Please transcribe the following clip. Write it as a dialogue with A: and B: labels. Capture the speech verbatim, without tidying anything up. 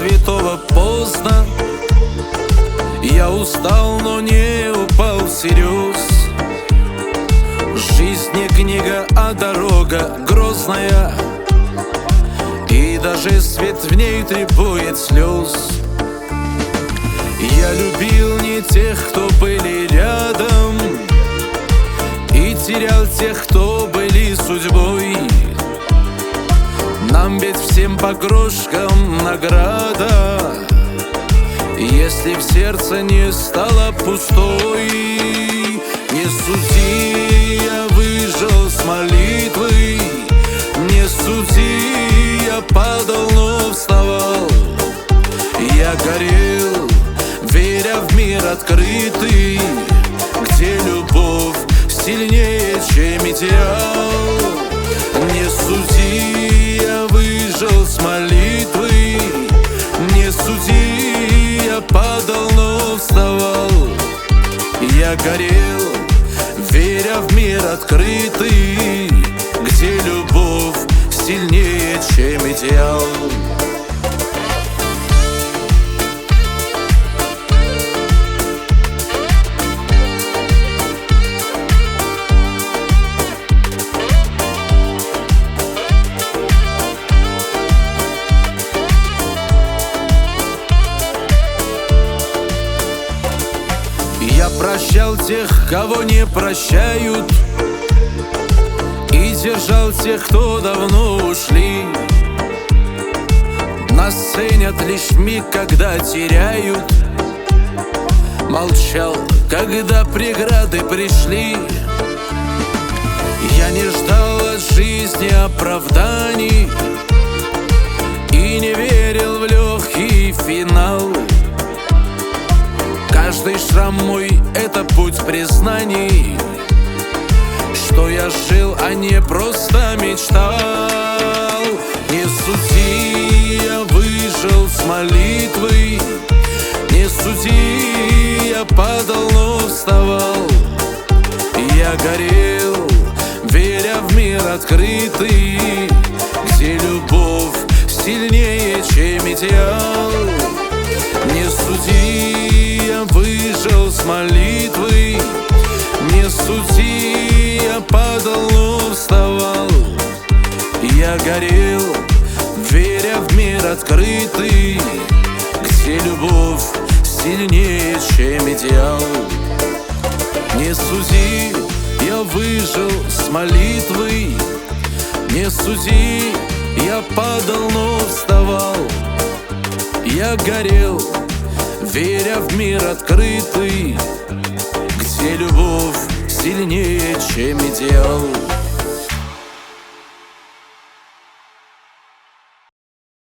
A: святого поздно. Я устал, но не упал всерьез. Жизнь не книга, а дорога грозная, и даже свет в ней требует слез. Я любил не тех, кто были рядом, и терял тех, кто были судьбой. Нам ведь всем по крошкам награда, если в сердце не стало пустой. Не суди, я выжил с молитвой. Не суди, я падал, но вставал. Я горел, веря в мир открытый, где любовь сильнее, чем идеал. Не суди, я выжил с молитвой. Не суди, я падал, но вставал. Я горел, веря в мир открытый, где любовь сильнее, чем идеал. Я прощал тех, кого не прощают, и держал тех, кто давно ушли. Нас ценят лишь миг, когда теряют. Молчал, когда преграды пришли. Я не ждал от жизни оправданий и не верил в легкий финал. Каждый шрам мой — это путь признаний, что я жил, а не просто мечтал. Не суди, я выжил с молитвой. Не суди, я падал, но вставал. Я горел, веря в мир открытый, где любовь сильнее, чем идеал. Не суди, я выжил с молитвой. Не суди, я падал, но вставал. Я горел, веря в мир открытый, где любовь сильнее, чем идеал. Не суди, я выжил с молитвой. Не суди, я падал, но вставал. Я горел, веря в мир открытый, где любовь сильнее, чем идеал.